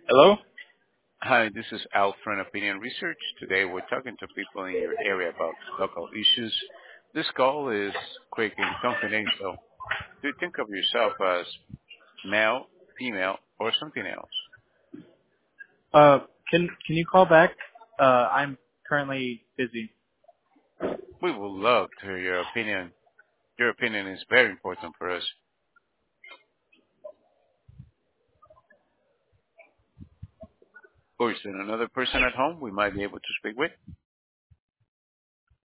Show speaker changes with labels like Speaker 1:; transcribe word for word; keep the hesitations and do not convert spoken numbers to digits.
Speaker 1: Hello?
Speaker 2: Hi, this is Al from Opinion Research. Today we're talking to people in your area about local issues. This call is quick and confidential. Do you think of yourself as male, female, or something else?
Speaker 1: Uh, can can you call back? Uh, I'm currently busy.
Speaker 2: We would love to hear your opinion. Your opinion is very important for us. Or is there another person at home we might be able to speak with?